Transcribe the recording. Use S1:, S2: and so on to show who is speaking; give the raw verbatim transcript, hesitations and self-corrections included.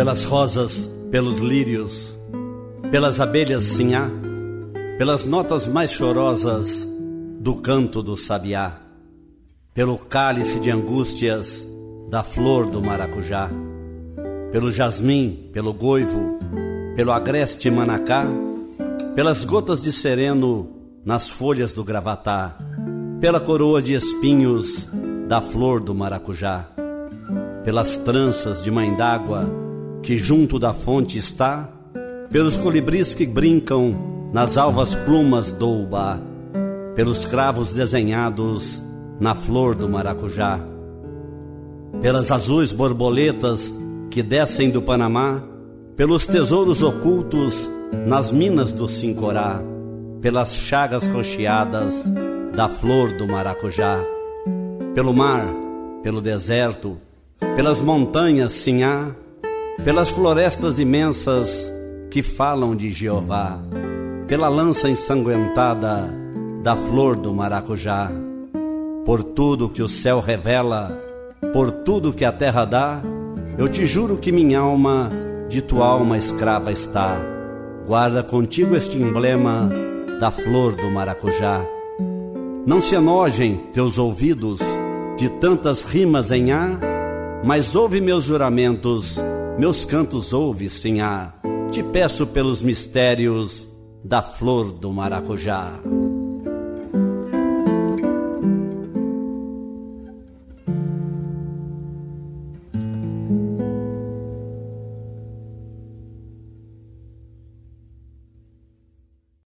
S1: pelas rosas, pelos lírios, pelas abelhas sinhá, pelas notas mais chorosas do canto do sabiá, pelo cálice de angústias da flor do maracujá, pelo jasmim, pelo goivo, pelo agreste manacá, pelas gotas de sereno nas folhas do gravatá, pela coroa de espinhos da flor do maracujá, pelas tranças de mãe d'água que junto da fonte está, pelos colibris que brincam nas alvas plumas do ubá, pelos cravos desenhados na flor do maracujá, pelas azuis borboletas que descem do Panamá, pelos tesouros ocultos nas minas do Sincorá, pelas chagas rocheadas da flor do maracujá, pelo mar, pelo deserto, pelas montanhas sinhá, pelas florestas imensas que falam de Jeová, pela lança ensanguentada da flor do maracujá, por tudo que o céu revela, por tudo que a terra dá, eu te juro que minha alma de tua alma escrava está. Guarda contigo este emblema da flor do maracujá. Não se enojem teus ouvidos de tantas rimas em A, mas ouve meus juramentos, meus cantos ouve, sinhá. Te peço pelos mistérios da flor do maracujá.